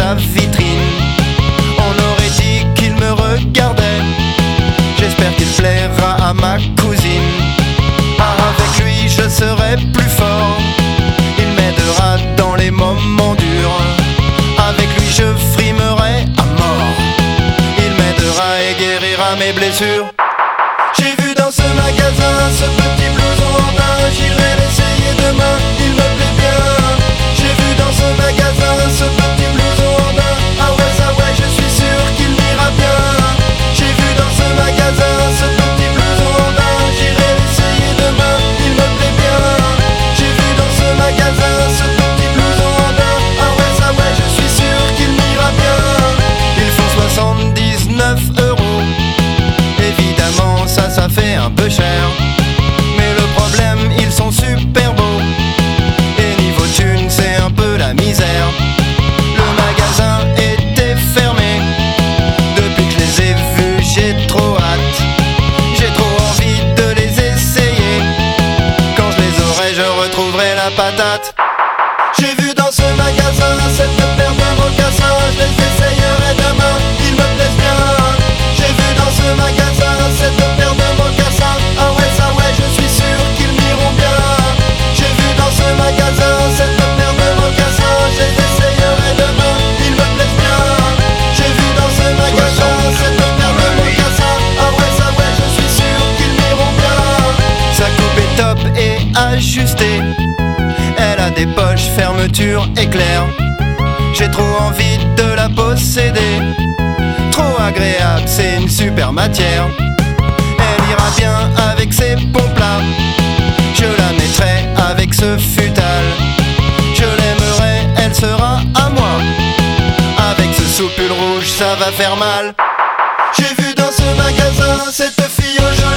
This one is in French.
sa vitrine. On aurait dit qu'il me regardait. J'espère qu'il plaira à ma cousine. Avec lui je serai plus fort. Il m'aidera dans les moments durs. Avec lui je frimerai à mort. Il m'aidera et guérira mes blessures. J'ai vu dans ce magasin ce petit blouson en daim. J'irai l'essayer demain, il me plaît bien. J'ai vu dans ce magasin ce petit blouson en daim. Ah ouais, ça ouais, je suis sûr qu'il m'ira bien. J'ai vu dans ce magasin ce petit blouson en daim. J'irai l'essayer demain, il me plaît bien. J'ai vu dans ce magasin ce petit blouson en daim. Ah ouais, ça ouais, je suis sûr qu'il m'ira bien. Ils font 79 €. Évidemment ça fait un peu cher. Mais le problème, ils sont super beaux. Et niveau thune, c'est un peu la misère. Le magasin était fermé. Depuis que je les ai vus, j'ai trop hâte. J'ai trop envie de les essayer. Quand je les aurai, je retrouverai la patate. J'ai vu dans ce magasin cette paire de mocassins. Je les essayerai demain, ils me plaisent bien. J'ai vu dans ce magasin cette paire de mocassins. Ah ouais, ça ouais, je suis sûr qu'ils m'iront bien. J'ai vu dans ce magasin cette paire de mocassins. Je les essayerai demain, ils me plaisent bien. J'ai vu dans ce magasin cette paire de mocassins. Ah ouais, ça ouais, je suis sûr qu'ils m'iront bien. Sa coupe est top et ajustée. Elle a des poches, fermeture éclair. J'ai trop envie de la posséder. Trop agréable, c'est une super matière. Elle ira bien avec ses pompes là. Je la mettrai avec ce futal. Je l'aimerai, elle sera à moi. Avec ce soupul rouge, ça va faire mal. J'ai vu dans ce magasin cette fille au joli